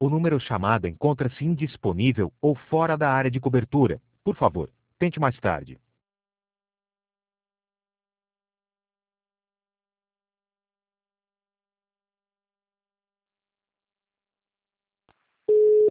O número chamado encontra-se indisponível ou fora da área de cobertura. Por favor, tente mais tarde.